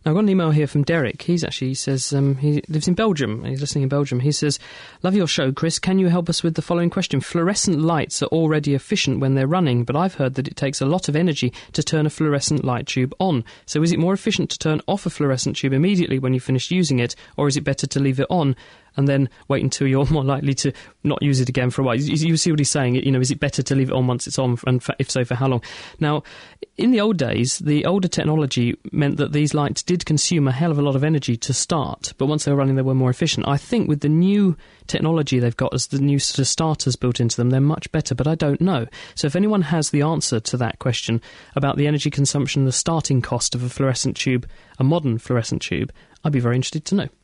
I've got an email here from Derek. He says he lives in Belgium. He's listening in Belgium. He says, "Love your show, Chris. Can you help us with the following question? Fluorescent lights are already efficient when they're running, but I've heard that it takes a lot of energy to turn a fluorescent light tube on. So is it more efficient to turn off a fluorescent tube immediately when you finish using it, or is it better to leave it on and then wait until you're more likely to not use it again for a while?" You see what he's saying? Is it better to leave it on once it's on, and if so, for how long? Now, in the old days, the older technology meant that these lights did consume a hell of a lot of energy to start, but once they were running, they were more efficient. I think with the new technology they've got as the new sort of starters built into them, they're much better, but I don't know. So if anyone has the answer to that question about the energy consumption, the starting cost of a fluorescent tube, a modern fluorescent tube, I'd be very interested to know.